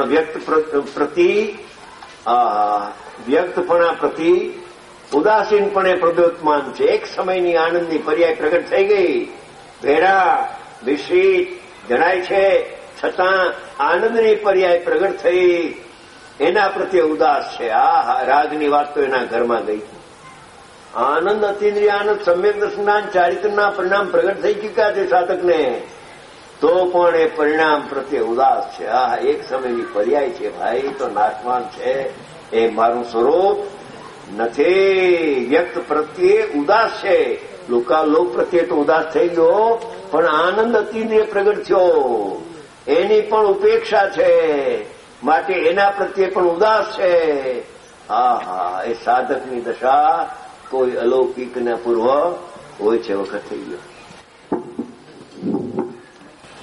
વ્યક્તપણા પ્રતિ ઉદાસીનપણે પ્રદ્યોતમાન છે. એક સમયની આનંદની પર્યાય પ્રગટ થઈ ગઈ, ભેળા વિશ્રિત જણાય છે, છતાં આનંદની પર્યાય પ્રગટ થઈ એના પ્રત્યે ઉદાસ છે. રાગની વાત તો એના ઘરમાં ગઈ. આનંદ અતિન્દ્રિય આનંદ સમ્યક દર્શનાન ચારિત્રના પરિણામ પ્રગટ થઈ ચૂક્યા છે સાધકને, તો પણ એ પરિણામ પ્રત્યે ઉદાસ છે. એક સમયની પર્યાય છે ભાઈ, તો નાશવાન છે. એ મારું સ્વરૂપ નથી. વ્યક્ત પ્રત્યે ઉદાસ છે. લોક પ્રત્યે તો ઉદાસ થઈ ગયો, પણ આનંદ અતિન્દ્રિય પ્રગટ થયો એની પણ ઉપેક્ષા છે. માટે એના પ્રત્યે પણ ઉદાસ છે. હા હા, એ સાધકની દશા કોઈ અલૌકિકના પૂર્વ હોય છે વખત થઈ ગયો.